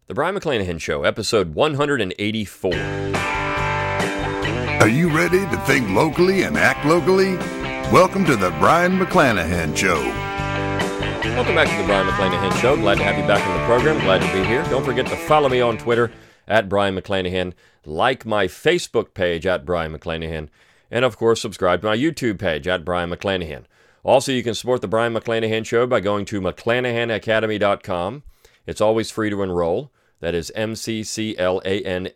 The Brion McClanahan Show, episode 184. Are you ready to think locally and act locally? Welcome to the Brion McClanahan Show. Welcome back to the Brion McClanahan Show. Glad to have you back in the program. Glad to be here. Don't forget to follow me on Twitter at Brion McClanahan. Like my Facebook page at Brion McClanahan. And of course, subscribe to my YouTube page at Brion McClanahan. Also, you can support the Brion McClanahan Show by going to McClanahanacademy.com. It's always free to enroll. That is McClanahan,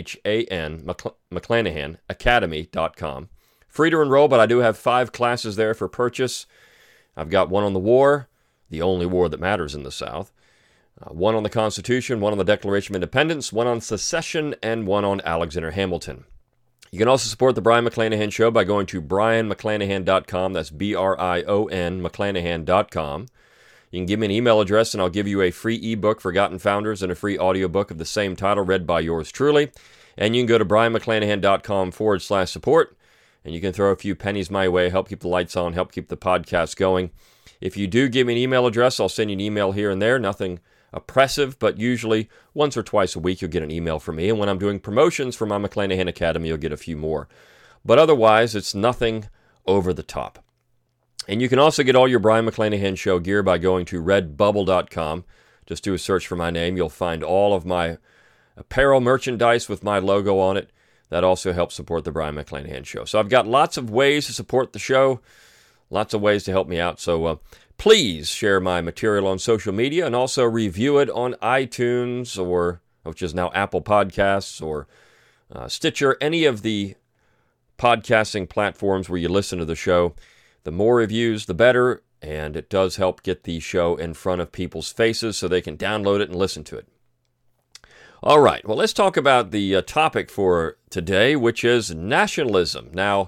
McClanahanacademy.com. Free to enroll, but I do have 5 classes there for purchase. I've got one on the war, the only war that matters in the South, one on the Constitution, one on the Declaration of Independence, one on secession, and one on Alexander Hamilton. You can also support the Brion McClanahan Show by going to BrionMcClanahan.com. That's BRION, McClanahan.com. You can give me an email address, and I'll give you a free ebook, Forgotten Founders, and a free audiobook of the same title, read by yours truly. And you can go to BrionMcClanahan.com/support, and you can throw a few pennies my way, help keep the lights on, help keep the podcast going. If you do give me an email address, I'll send you an email here and there. Nothing oppressive, but usually once or twice a week you'll get an email from me. And when I'm doing promotions for my McClanahan Academy, you'll get a few more. But otherwise, it's nothing over the top. And you can also get all your Brion McClanahan Show gear by going to redbubble.com. Just do a search for my name. You'll find all of my apparel merchandise with my logo on it. That also helps support the Brion McClanahan Show. So I've got lots of ways to support the show, lots of ways to help me out. So please share my material on social media and also review it on iTunes, or which is now Apple Podcasts, or Stitcher, any of the podcasting platforms where you listen to the show. The more reviews, the better, and it does help get the show in front of people's faces so they can download it and listen to it. All right, well, let's talk about the topic for today, which is nationalism. Now,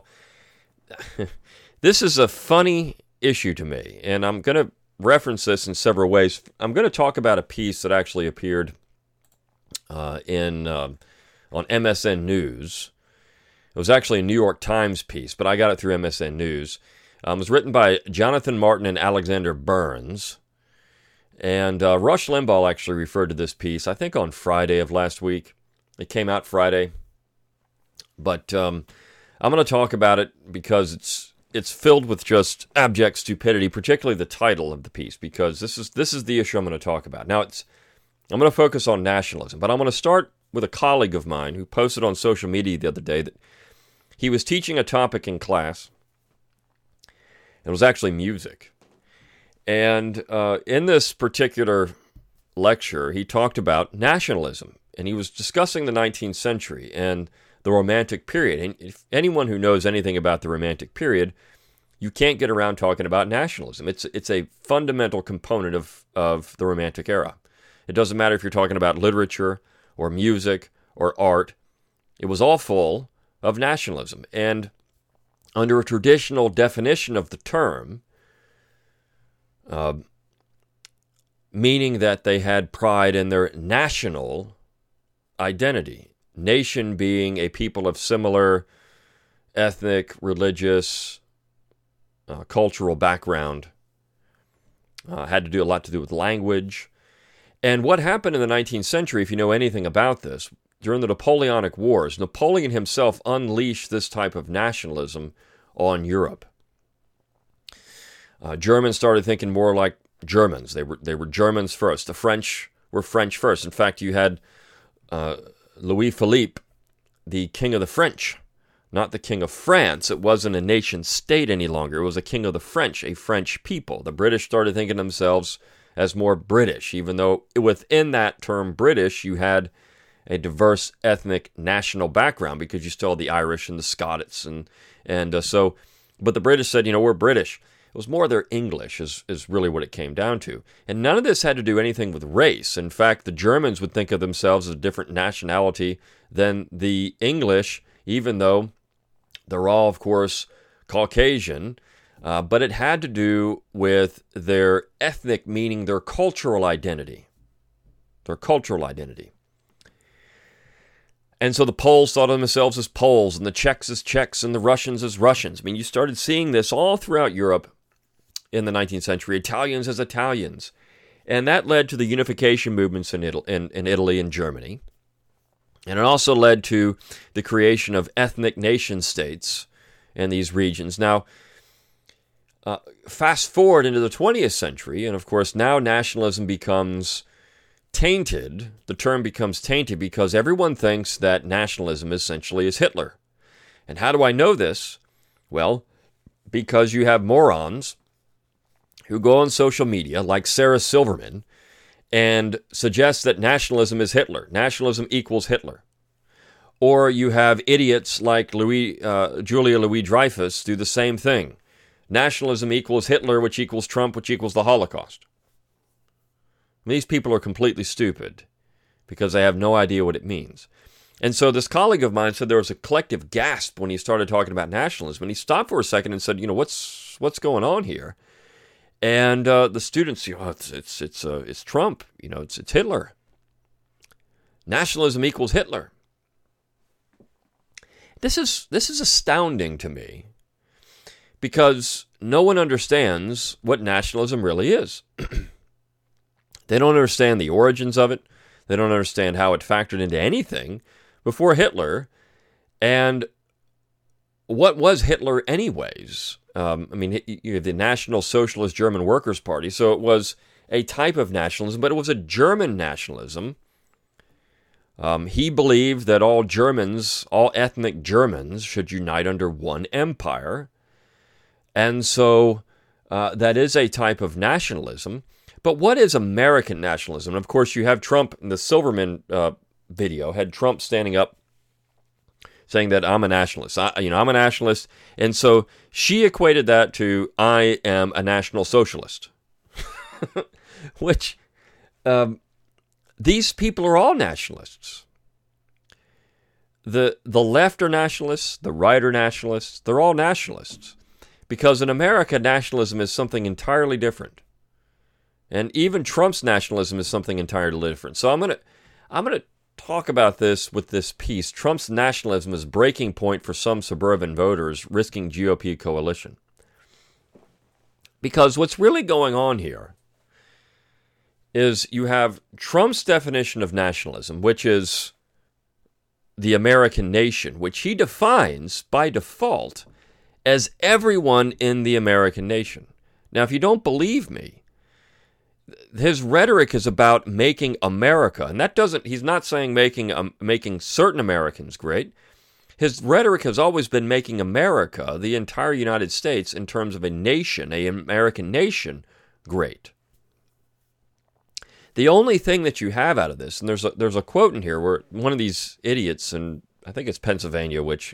this is a funny issue to me, and I'm going to reference this in several ways. I'm going to talk about a piece that actually appeared on MSN News. It was actually a New York Times piece, but I got it through MSN News. It was written by Jonathan Martin and Alexander Burns. And Rush Limbaugh actually referred to this piece, I think on Friday of last week. It came out Friday. But I'm going to talk about it because it's filled with just abject stupidity, particularly the title of the piece, because this is the issue I'm going to talk about. Now, I'm going to focus on nationalism, but I'm going to start with a colleague of mine who posted on social media the other day that he was teaching a topic in class. It was actually music. And in this particular lecture, he talked about nationalism. And he was discussing the 19th century and the Romantic period. And if anyone who knows anything about the Romantic period, you can't get around talking about nationalism. It's a fundamental component of the Romantic era. It doesn't matter if you're talking about literature or music or art. It was all full of nationalism. And under a traditional definition of the term, meaning that they had pride in their national identity, nation being a people of similar ethnic, religious, cultural background, had to do a lot to do with language. And what happened in the 19th century, if you know anything about this, during the Napoleonic Wars, Napoleon himself unleashed this type of nationalism on Europe. Germans started thinking more like Germans. They were Germans first. The French were French first. In fact, you had Louis Philippe, the king of the French, not the king of France. It wasn't a nation state any longer. It was a king of the French, a French people. The British started thinking of themselves as more British, even though within that term British, you had a diverse ethnic national background because you still had the Irish and the Scots but the British said, we're British. It was more their English is really what it came down to. And none of this had to do anything with race. In fact, the Germans would think of themselves as a different nationality than the English, even though they're all, of course, Caucasian. But it had to do with their ethnic, meaning their cultural identity. Their cultural identity. And so the Poles thought of themselves as Poles, and the Czechs as Czechs, and the Russians as Russians. I mean, you started seeing this all throughout Europe in the 19th century, Italians as Italians. And that led to the unification movements in Italy and Germany. And it also led to the creation of ethnic nation states in these regions. Now, fast forward into the 20th century, and of course now nationalism becomes tainted. The term becomes tainted because everyone thinks that nationalism essentially is Hitler. And how do I know this? Well, because you have morons who go on social media, like Sarah Silverman, and suggest that nationalism is Hitler. Nationalism equals Hitler. Or you have idiots like Julia Louis-Dreyfus do the same thing. Nationalism equals Hitler, which equals Trump, which equals the Holocaust. These people are completely stupid because they have no idea what it means. And so this colleague of mine said there was a collective gasp when he started talking about nationalism. And he stopped for a second and said, what's going on here? And the students, it's Trump, it's Hitler. Nationalism equals Hitler. This is astounding to me because no one understands what nationalism really is. They don't understand the origins of it. They don't understand how it factored into anything before Hitler. And what was Hitler anyways? You have the National Socialist German Workers' Party, so it was a type of nationalism, but it was a German nationalism. He believed that all Germans, all ethnic Germans, should unite under one empire. And so that is a type of nationalism. But what is American nationalism? And of course, you have Trump in the Silverman video, had Trump standing up saying that I'm a nationalist. I'm a nationalist. And so she equated that to I am a national socialist. Which, these people are all nationalists. The left are nationalists, the right are nationalists, they're all nationalists. Because in America, nationalism is something entirely different. And even Trump's nationalism is something entirely different. So I'm gonna talk about this with this piece. Trump's nationalism is breaking point for some suburban voters risking GOP coalition. Because what's really going on here is you have Trump's definition of nationalism, which is the American nation, which he defines by default as everyone in the American nation. Now, if you don't believe me, his rhetoric is about making America, and he's not saying making certain Americans great. His rhetoric has always been making America, the entire United States, in terms of a nation, an American nation, great. The only thing that you have out of this, and there's a quote in here where one of these idiots, and I think it's Pennsylvania, which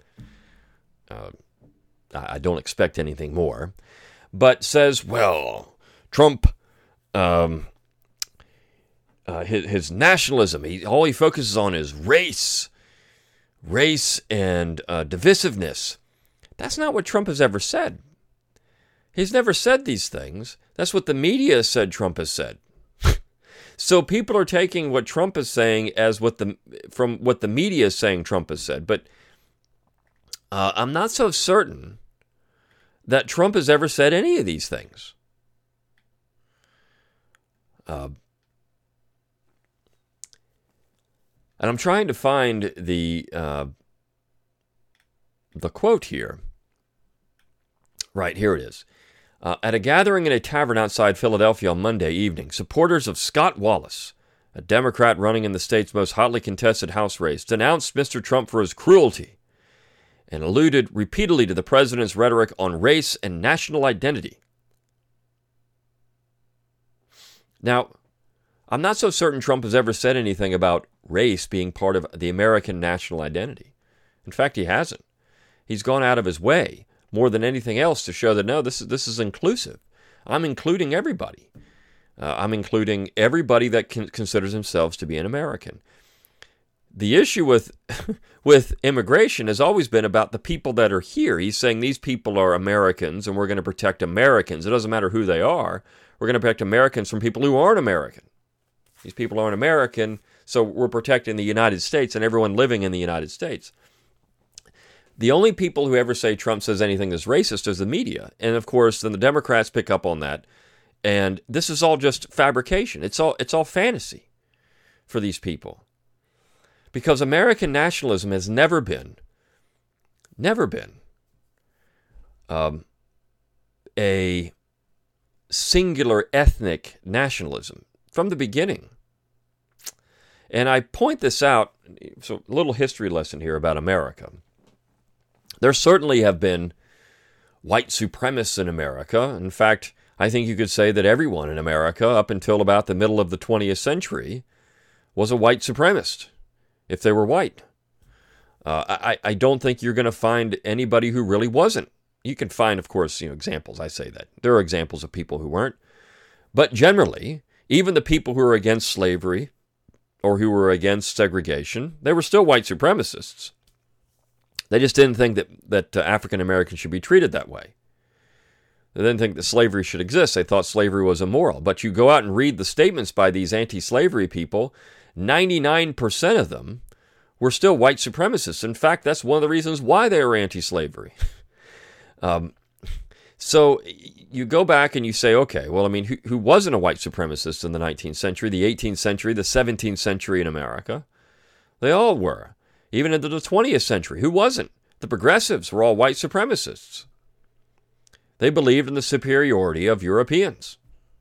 I don't expect anything more, but says, well, Trump, his nationalism, all he focuses on is race and divisiveness. That's not what Trump has ever said. He's never said these things. That's what the media said Trump has said. So people are taking what Trump is saying as from what the media is saying Trump has said. But I'm not so certain that Trump has ever said any of these things. And I'm trying to find the quote here. Right, here it is. At a gathering in a tavern outside Philadelphia on Monday evening, supporters of Scott Wallace, a Democrat running in the state's most hotly contested House race, denounced Mr. Trump for his cruelty and alluded repeatedly to the president's rhetoric on race and national identity. Now, I'm not so certain Trump has ever said anything about race being part of the American national identity. In fact, he hasn't. He's gone out of his way more than anything else to show that, no, this is inclusive. I'm including everybody. I'm including everybody that considers themselves to be an American. The issue with immigration has always been about the people that are here. He's saying these people are Americans and we're going to protect Americans. It doesn't matter who they are. We're going to protect Americans from people who aren't American. These people aren't American, so we're protecting the United States and everyone living in the United States. The only people who ever say Trump says anything that's racist is the media. And of course, then the Democrats pick up on that And this is all just fabrication. It's all fantasy for these people. Because American nationalism has never been a singular ethnic nationalism from the beginning. And I point this out, so a little history lesson here about America. There certainly have been white supremacists in America. In fact, I think you could say that everyone in America up until about the middle of the 20th century was a white supremacist, if they were white. I don't think you're going to find anybody who really wasn't. You can find, of course, examples. I say that. There are examples of people who weren't. But generally, even the people who were against slavery or who were against segregation, they were still white supremacists. They just didn't think that African Americans should be treated that way. They didn't think that slavery should exist. They thought slavery was immoral. But you go out and read the statements by these anti-slavery people, 99% of them were still white supremacists. In fact, that's one of the reasons why they were anti-slavery. So you go back and you say, okay, well, I mean, who wasn't a white supremacist in the 19th century, the 18th century, the 17th century in America? They all were. Even into the 20th century, who wasn't? The progressives were all white supremacists. They believed in the superiority of Europeans.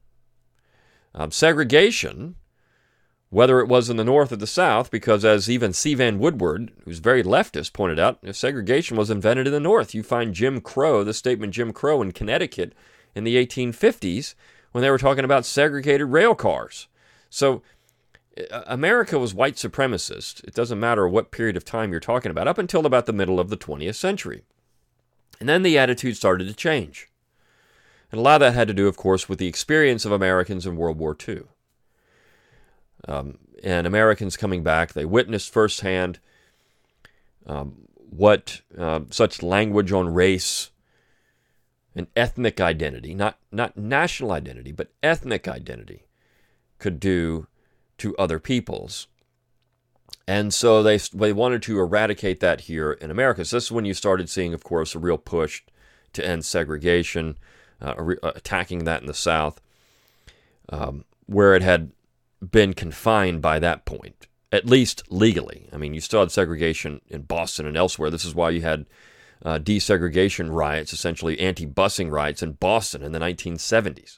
Segregation, whether it was in the North or the South, because as even C. Vann Woodward, who's very leftist, pointed out, if segregation was invented in the North. You find Jim Crow, the statement Jim Crow in Connecticut in the 1850s when they were talking about segregated rail cars. So America was white supremacist. It doesn't matter what period of time you're talking about, up until about the middle of the 20th century. And then the attitude started to change. And a lot of that had to do, of course, with the experience of Americans in World War II. And Americans coming back, they witnessed firsthand what such language on race and ethnic identity, not national identity, but ethnic identity, could do to other peoples. And so they wanted to eradicate that here in America. So this is when you started seeing, of course, a real push to end segregation, attacking that in the South, where it had been confined by that point, at least legally. I mean, you still had segregation in Boston and elsewhere. This is why you had desegregation riots, essentially anti-busing riots in Boston in the 1970s.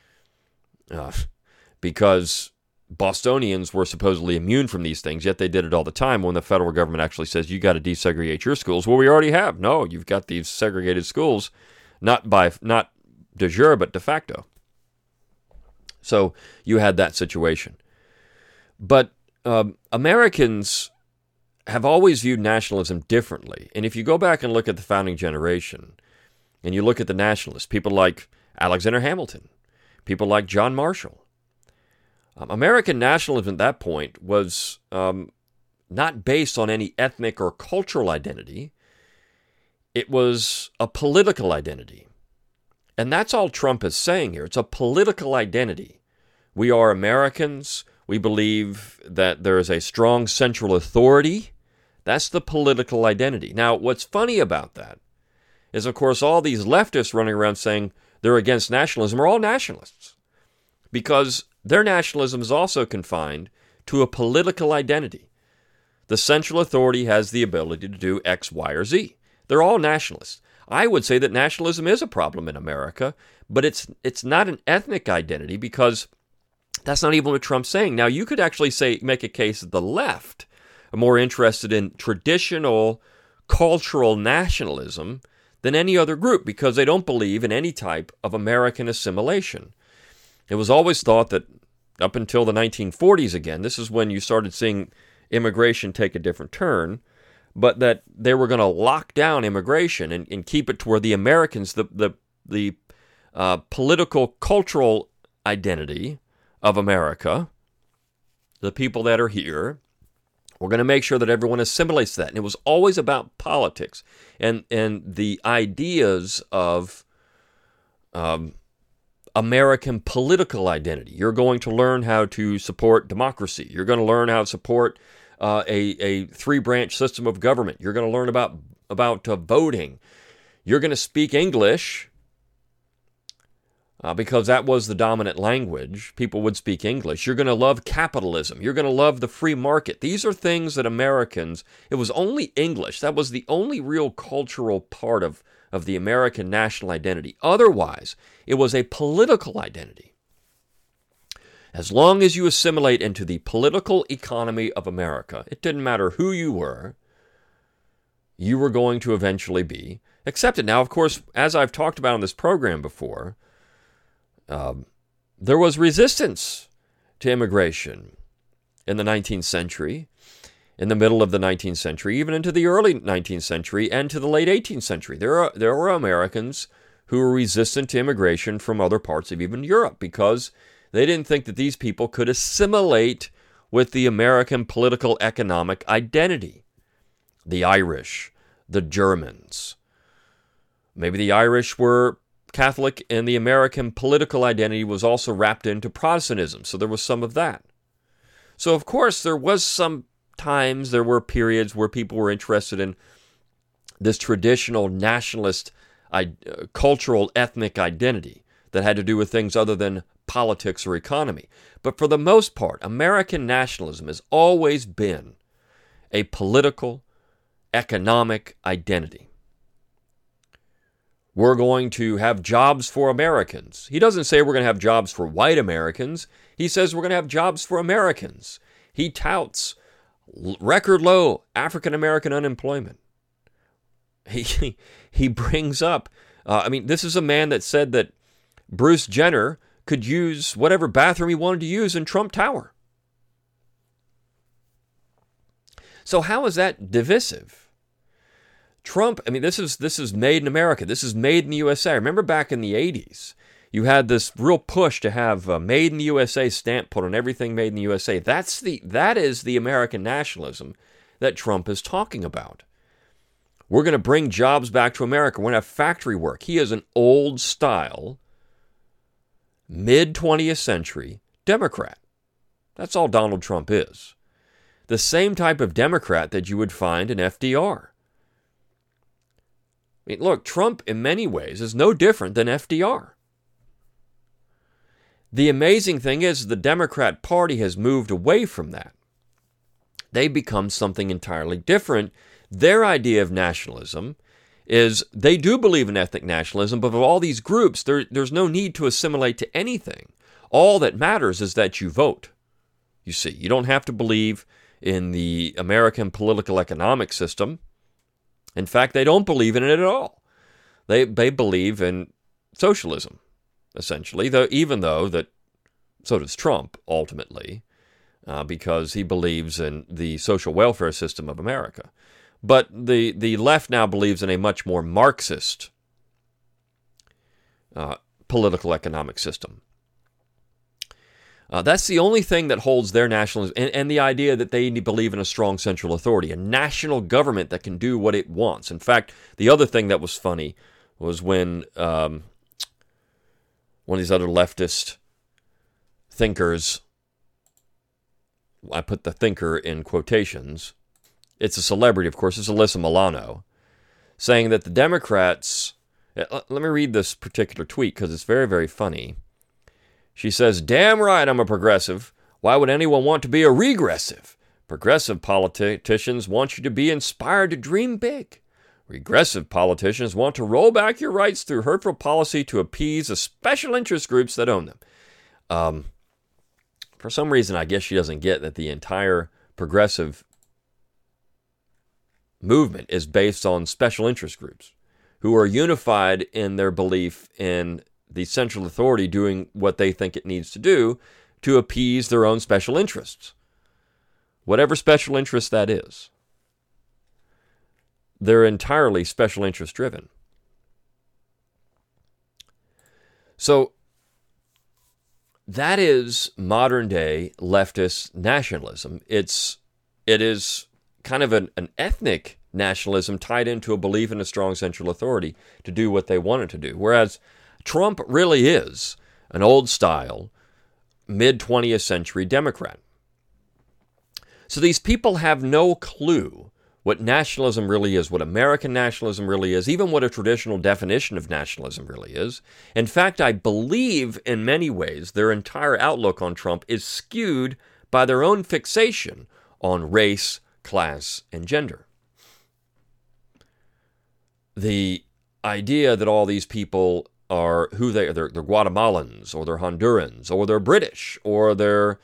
Because Bostonians were supposedly immune from these things, yet they did it all the time when the federal government actually says, you got to desegregate your schools. Well, we already have. No, you've got these segregated schools, not de jure, but de facto. So you had that situation. But Americans have always viewed nationalism differently. And if you go back and look at the founding generation, and you look at the nationalists, people like Alexander Hamilton, people like John Marshall, American nationalism at that point was not based on any ethnic or cultural identity. It was a political identity. And that's all Trump is saying here. It's a political identity. We are Americans. We believe that there is a strong central authority. That's the political identity. Now, what's funny about that is, of course, all these leftists running around saying they're against nationalism are all nationalists, because their nationalism is also confined to a political identity. The central authority has the ability to do X, Y, or Z. They're all nationalists. I would say that nationalism is a problem in America, but it's not an ethnic identity, because that's not even what Trump's saying. Now, you could actually make a case that the left are more interested in traditional cultural nationalism than any other group, because they don't believe in any type of American assimilation. It was always thought that up until the 1940s, again, this is when you started seeing immigration take a different turn, but that they were going to lock down immigration and keep it to where the Americans, the political, cultural identity of America, the people that are here, we're going to make sure that everyone assimilates that. And it was always about politics and the ideas of American political identity. You're going to learn how to support democracy. You're going to learn how to support a three-branch system of government. You're going to learn about voting. You're going to speak English because that was the dominant language. People would speak English. You're going to love capitalism. You're going to love the free market. These are things that Americans, it was only English. That was the only real cultural part of the American national identity. Otherwise, it was a political identity. As long as you assimilate into the political economy of America, it didn't matter who you were going to eventually be accepted. Now, of course, as I've talked about on this program before, there was resistance to immigration in the 19th century, in the middle of the 19th century, even into the early 19th century and to the late 18th century. There were Americans who were resistant to immigration from other parts of even Europe because they didn't think that these people could assimilate with the American political economic identity. The Irish, the Germans. Maybe the Irish were Catholic, and the American political identity was also wrapped into Protestantism, so there was some of that. So, of course, there were periods where people were interested in this traditional nationalist cultural ethnic identity that had to do with things other than politics or economy. But for the most part, American nationalism has always been a political, economic identity. We're going to have jobs for Americans. He doesn't say we're going to have jobs for white Americans. He says we're going to have jobs for Americans. He touts record low African American unemployment. He brings up, this is a man that said that Bruce Jenner could use whatever bathroom he wanted to use in Trump Tower. So how is that divisive? Trump, this is made in America. This is made in the USA. Remember back in the 80s, you had this real push to have made in the USA stamp put on everything made in the USA. That is the American nationalism that Trump is talking about. We're going to bring jobs back to America. We're going to have factory work. He is an old style, mid-20th century Democrat. That's all Donald Trump is. The same type of Democrat that you would find in FDR. Look, Trump in many ways is no different than FDR. The amazing thing is the Democrat Party has moved away from that. They've become something entirely different. Their idea of nationalism is they do believe in ethnic nationalism, but of all these groups, there's no need to assimilate to anything. All that matters is that you vote. You see, you don't have to believe in the American political economic system. In fact, they don't believe in it at all. They believe in socialism, essentially, even though that so does Trump, ultimately, because he believes in the social welfare system of America. But the left now believes in a much more Marxist political economic system. That's the only thing that holds their nationalism, and the idea that they believe in a strong central authority, a national government that can do what it wants. In fact, the other thing that was funny was when one of these other leftist thinkers, I put the thinker in quotations, it's a celebrity, of course, it's Alyssa Milano, saying that the Democrats, let me read this particular tweet because it's very, very funny. She says, "Damn right I'm a progressive. Why would anyone want to be a regressive? Progressive politicians want you to be inspired to dream big. Regressive politicians want to roll back your rights through hurtful policy to appease the special interest groups that own them." For some reason, I guess she doesn't get that the entire progressive movement is based on special interest groups who are unified in their belief in the central authority doing what they think it needs to do to appease their own special interests. Whatever special interest that is. They're entirely special interest driven. So that is modern day leftist nationalism. It is kind of an ethnic nationalism tied into a belief in a strong central authority to do what they want it to do. Whereas Trump really is an old-style, mid-20th century Democrat. So these people have no clue what nationalism really is, what American nationalism really is, even what a traditional definition of nationalism really is. In fact, I believe in many ways their entire outlook on Trump is skewed by their own fixation on race, class, and gender. The idea that all these people are who they are, they're Guatemalans, or they're Hondurans, or they're British, or they're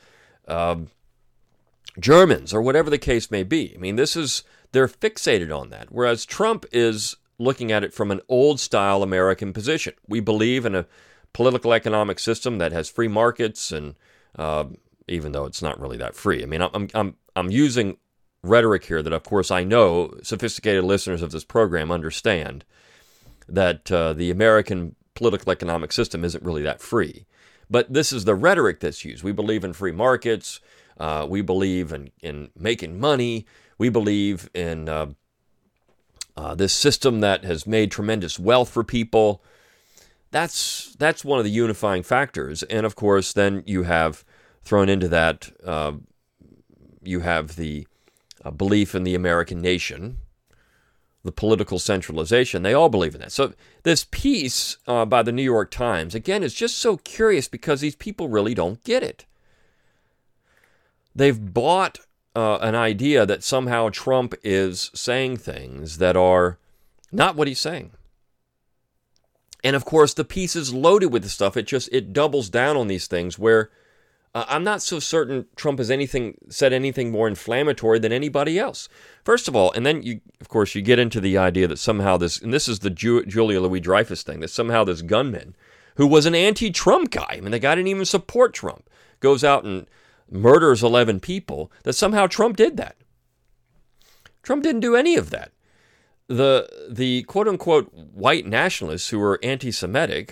Germans, or whatever the case may be. I mean, they're fixated on that, whereas Trump is looking at it from an old-style American position. We believe in a political economic system that has free markets, and even though it's not really that free. I mean, I'm using rhetoric here that, of course, I know sophisticated listeners of this program understand that the American political economic system isn't really that free. But this is the rhetoric that's used. We believe in free markets. We believe in making money. We believe in this system that has made tremendous wealth for people. That's one of the unifying factors. And, of course, then you have thrown into that, you have the belief in the American nation, the political centralization. They all believe in that. So this piece by the New York Times, again, is just so curious because these people really don't get it. They've bought an idea that somehow Trump is saying things that are not what he's saying. And of course, the piece is loaded with the stuff. It doubles down on these things where I'm not so certain Trump has said anything more inflammatory than anybody else. First of all, and then you get into the idea that somehow and this is the Julia Louis-Dreyfus thing, that somehow this gunman, who was an anti-Trump guy, I mean, the guy didn't even support Trump, goes out and murders 11 people, that somehow Trump did that. Trump didn't do any of that. The quote-unquote white nationalists who are anti-Semitic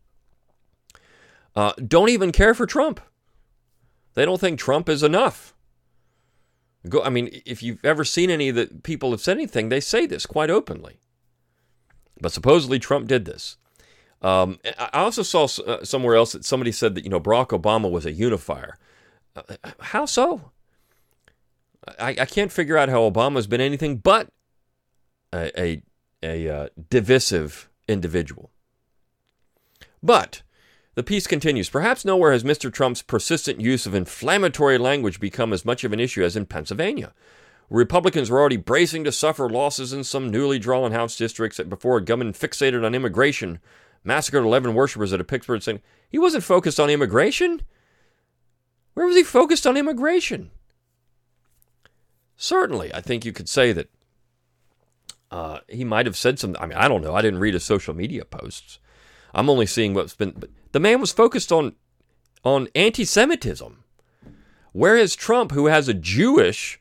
don't even care for Trump. They don't think Trump is enough. I mean, if you've ever seen any of the people have said anything, they say this quite openly. But supposedly Trump did this. I also saw somewhere else that somebody said that, Barack Obama was a unifier. How so? I can't figure out how Obama's been anything but a divisive individual. But the piece continues. Perhaps nowhere has Mr. Trump's persistent use of inflammatory language become as much of an issue as in Pennsylvania. Republicans were already bracing to suffer losses in some newly drawn House districts before a gunman fixated on immigration massacred 11 worshipers at a Pittsburgh saying he wasn't focused on immigration. Where was he focused on immigration? Certainly, I think you could say that he might have said something. I mean, I don't know. I didn't read his social media posts. I'm only seeing what's been. But the man was focused on anti-Semitism. Whereas Trump, who has a Jewish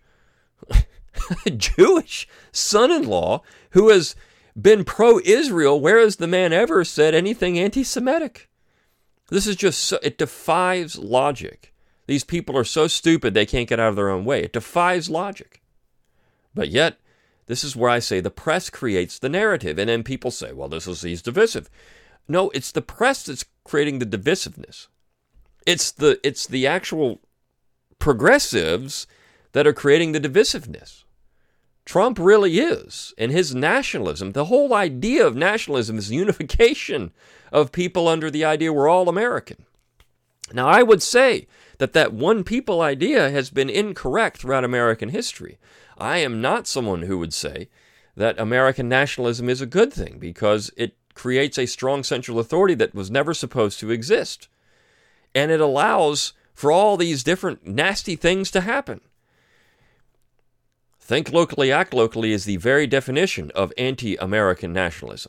son-in-law who has been pro-Israel, where has the man ever said anything anti-Semitic? This is just it defies logic. These people are so stupid they can't get out of their own way. It defies logic. But yet, this is where I say the press creates the narrative, and then people say, well, he's divisive. No, it's the press that's creating the divisiveness. It's the actual progressives that are creating the divisiveness. Trump really is, and his nationalism, the whole idea of nationalism is unification of people under the idea we're all American. Now, I would say that one people idea has been incorrect throughout American history. I am not someone who would say that American nationalism is a good thing because it creates a strong central authority that was never supposed to exist. And it allows for all these different nasty things to happen. Think locally, act locally is the very definition of anti-American nationalism.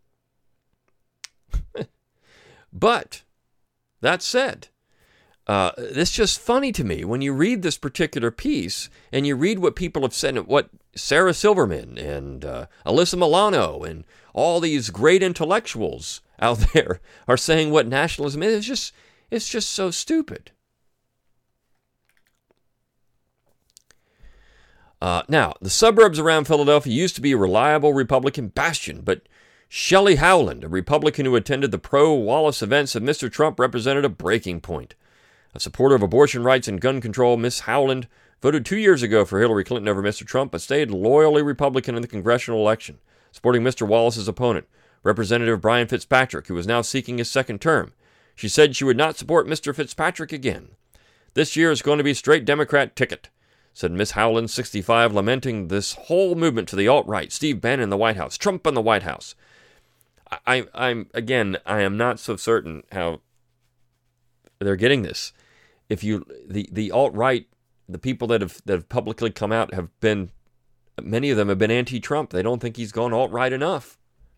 But, that said, it's just funny to me when you read this particular piece and you read what people have said, what Sarah Silverman and Alyssa Milano and all these great intellectuals out there are saying what nationalism is. It's just so stupid. Now, the suburbs around Philadelphia used to be a reliable Republican bastion, but Shelley Howland, a Republican who attended the pro-Wallace events of Mr. Trump, represented a breaking point. A supporter of abortion rights and gun control, Miss Howland voted 2 years ago for Hillary Clinton over Mr. Trump, but stayed loyally Republican in the congressional election, supporting Mr. Wallace's opponent, Representative Brian Fitzpatrick, who is now seeking his second term. She said she would not support Mr. Fitzpatrick again. This year is going to be straight Democrat ticket, said Miss Howland, 65, lamenting this whole movement to the alt-right, Steve Bannon in the White House, Trump in the White House. I am not so certain how they're getting this. If you, the alt-right, the people that have publicly come out have been, many of them have been anti-Trump. They don't think he's gone alt-right enough.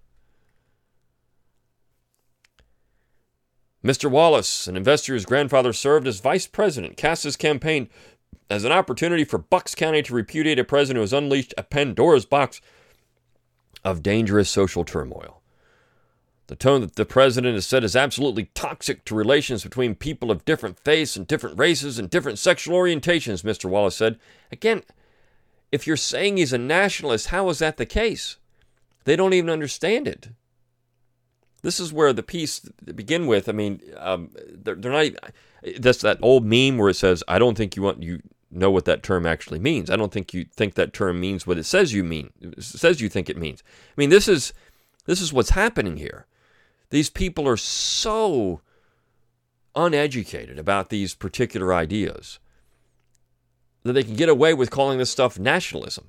Mr. Wallace, an investor whose grandfather served as vice president, cast his campaign as an opportunity for Bucks County to repudiate a president who has unleashed a Pandora's box of dangerous social turmoil. The tone that the president has said is absolutely toxic to relations between people of different faiths and different races and different sexual orientations, Mr. Wallace said. Again, if you're saying he's a nationalist, how is that the case? They don't even understand it. This is where the piece to begin with, I mean, they're not even, that's that old meme where it says, I don't think you know what that term actually means. I don't think you think that term means what it says you mean. It says you think it means. I mean, this is what's happening here. These people are so uneducated about these particular ideas that they can get away with calling this stuff nationalism.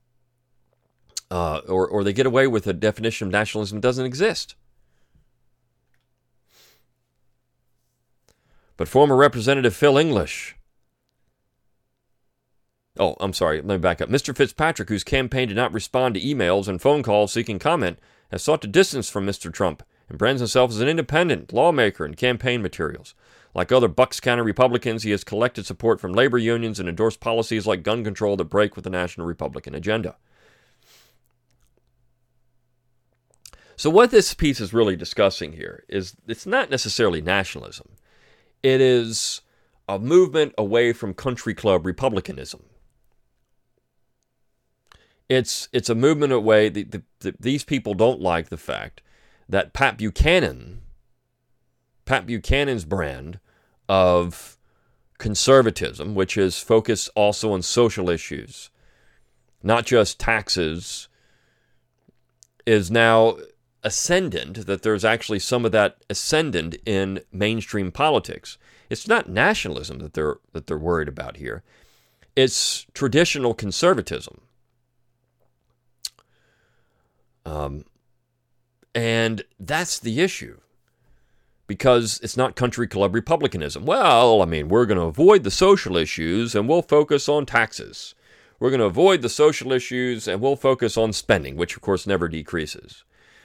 Or they get away with a definition of nationalism that doesn't exist. But former Representative Phil English, let me back up. Mr. Fitzpatrick, whose campaign did not respond to emails and phone calls seeking comment, has sought to distance from Mr. Trump and brands himself as an independent lawmaker in campaign materials. Like other Bucks County Republicans, he has collected support from labor unions and endorsed policies like gun control that break with the national Republican agenda. So what this piece is really discussing here is it's not necessarily nationalism. It is a movement away from country club republicanism. It's a movement away. These people don't like the fact that Pat Buchanan's brand of conservatism, which is focused also on social issues, not just taxes, is now ascendant, that there's actually some of that ascendant in mainstream politics. It's not nationalism that they're worried about here. It's traditional conservatism. And that's the issue. Because it's not country club republicanism. Well, I mean, we're going to avoid the social issues and we'll focus on taxes. We're going to avoid the social issues and we'll focus on spending, which of course never decreases.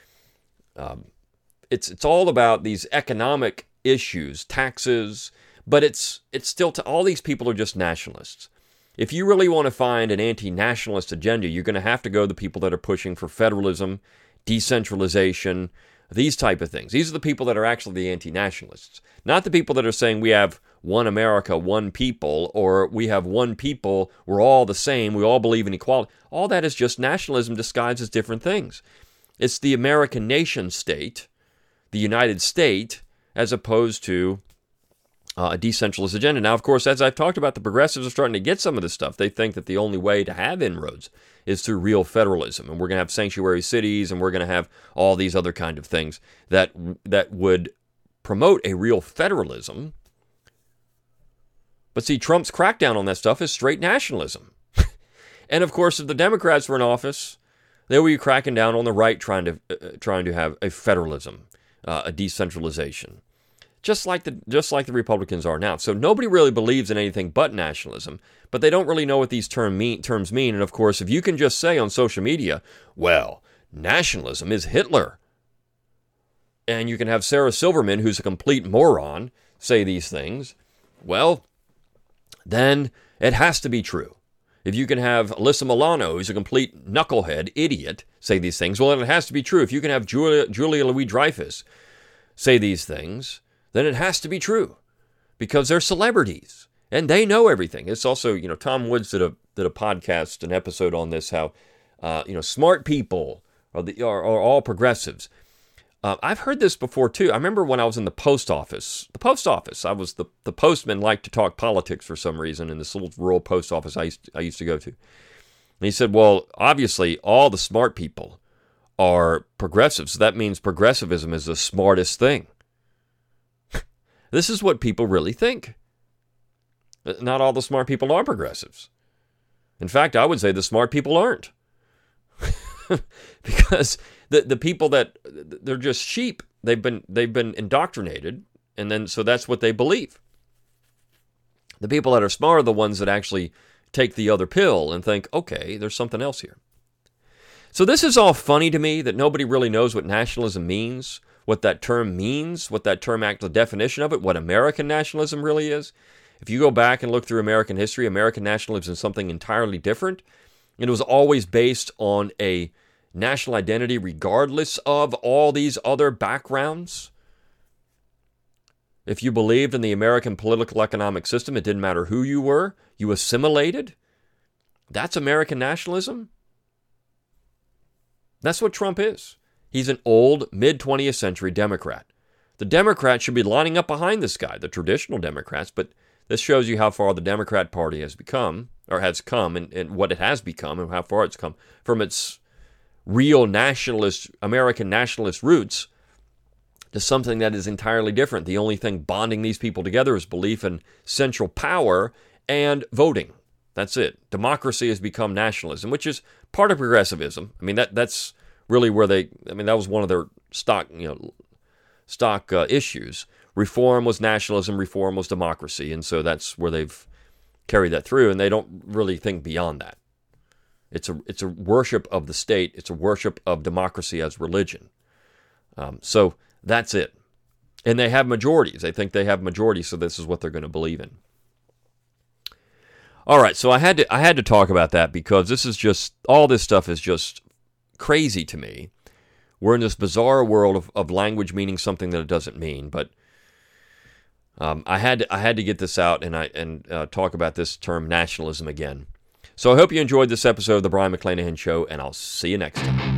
It's all about these economic issues, taxes, but it's still, all these people are just nationalists. If you really want to find an anti-nationalist agenda, you're going to have to go to the people that are pushing for federalism, decentralization, these type of things. These are the people that are actually the anti-nationalists, not the people that are saying we have one America, one people, or we have one people, we're all the same, we all believe in equality. All that is just nationalism disguised as different things. It's the American nation state, the United States, as opposed to a decentralized agenda. Now, of course, as I've talked about, the progressives are starting to get some of this stuff. They think that the only way to have inroads is through real federalism, and we're going to have sanctuary cities, and we're going to have all these other kind of things that would promote a real federalism. But see, Trump's crackdown on that stuff is straight nationalism. And of course, if the Democrats were in office, they would be cracking down on the right, trying to have a federalism, a decentralization. Just like the Republicans are now. So nobody really believes in anything but nationalism, but they don't really know what these terms mean. And of course, if you can just say on social media, well, nationalism is Hitler, and you can have Sarah Silverman, who's a complete moron, say these things, well, then it has to be true. If you can have Alyssa Milano, who's a complete knucklehead idiot, say these things, well, then it has to be true. If you can have Julia Louis-Dreyfus say these things, then it has to be true, because they're celebrities and they know everything. It's also, Tom Woods did a podcast, an episode on this, how, smart people are all progressives. I've heard this before, too. I remember when I was in the post office. I was the postman liked to talk politics for some reason in this little rural post office I used to go to. And he said, well, obviously, all the smart people are progressives. So that means progressivism is the smartest thing. This is what people really think. Not all the smart people are progressives. In fact, I would say the smart people aren't. Because the people that they're just sheep. They've been indoctrinated, and then so that's what they believe. The people that are smart are the ones that actually take the other pill and think, okay, there's something else here. So this is all funny to me that nobody really knows what nationalism means, what that term means, what that term actual definition of it, what American nationalism really is. If you go back and look through American history, American nationalism is something entirely different. It was always based on a national identity regardless of all these other backgrounds. If you believed in the American political economic system, it didn't matter who you were, you assimilated. That's American nationalism. That's what Trump is. He's an old, mid-20th century Democrat. The Democrats should be lining up behind this guy, the traditional Democrats, but this shows you how far the Democrat Party has become, or has come, and what it has become, and how far it's come from its real nationalist, American nationalist roots to something that is entirely different. The only thing bonding these people together is belief in central power and voting. That's it. Democracy has become nationalism, which is part of progressivism. I mean, that's really where that was one of their stock issues. Reform was nationalism, reform was democracy, and so that's where they've carried that through, and they don't really think beyond that. It's a worship of the state. It's a worship of democracy as religion. So that's it. And they have majorities. They think they have majorities, so this is what they're going to believe in. All right, so I had to talk about that because all this stuff is just crazy to me. We're in this bizarre world of language meaning something that it doesn't mean, but I had to get this out and talk about this term nationalism again. So I hope you enjoyed this episode of the Brion McClanahan Show, and I'll see you next time.